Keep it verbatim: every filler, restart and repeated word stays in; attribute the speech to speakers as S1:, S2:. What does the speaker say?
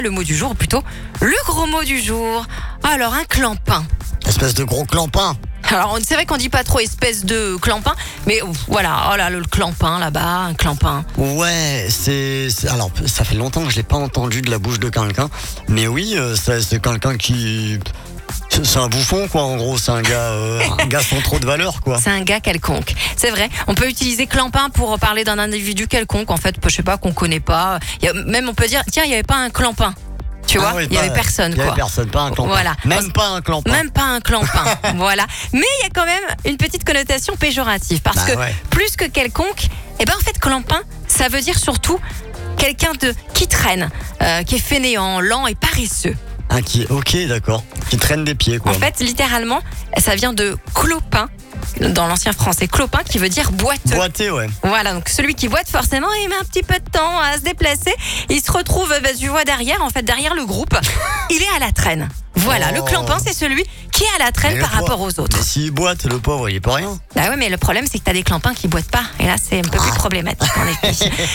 S1: Le mot du jour, ou plutôt le gros mot du jour. Alors, un clampin.
S2: Espèce de gros clampin.
S1: Alors, c'est vrai qu'on dit pas trop espèce de clampin, mais ouf, voilà, oh là, le clampin là-bas, un clampin.
S2: Ouais, c'est, c'est- alors ça fait longtemps que je l'ai pas entendu de la bouche de quelqu'un, mais oui, euh, c'est, c'est quelqu'un qui, c'est c'est un bouffon quoi. En gros, c'est un gars, euh, un gars sans trop de valeur quoi.
S1: C'est un gars quelconque. C'est vrai, on peut utiliser clampin pour parler d'un individu quelconque, en fait, je sais pas, qu'on connaît pas. Il y a, même on peut dire, tiens, il y avait pas un clampin. Tu vois,
S2: Ah oui,
S1: il y
S2: pas-
S1: avait personne
S2: Il y avait
S1: quoi.
S2: personne, pas un clampin.
S1: Voilà.
S2: Même pas un clampin.
S1: Même pas un clampin, voilà. Mais il y a quand même une petite connotation péjorative, parce
S2: Bah
S1: que
S2: ouais.
S1: plus que quelconque, eh ben en fait clampin, ça veut dire surtout quelqu'un de qui traîne, euh, qui est fainéant, lent et paresseux.
S2: Ah, qui, ok, d'accord. Qui traîne des pieds quoi.
S1: En fait, littéralement, ça vient de clopin, dans l'ancien français, clopin qui veut dire boiteux.
S2: Boité, ouais.
S1: Voilà, donc celui qui boite, forcément, il met un petit peu de temps à se déplacer. Il se retrouve, bah, tu vois, derrière, en fait, derrière le groupe. Il est à la traîne. Voilà,
S2: Oh.
S1: le clampin, c'est celui qui est à la traîne
S2: Mais
S1: par
S2: le
S1: rapport
S2: pauvre-
S1: aux autres.
S2: Mais s'il boite, le pauvre, il est pas rien.
S1: Bah ouais, mais le problème, c'est que t'as des clampins qui boitent pas. Et là, c'est un peu plus problématique, en effet.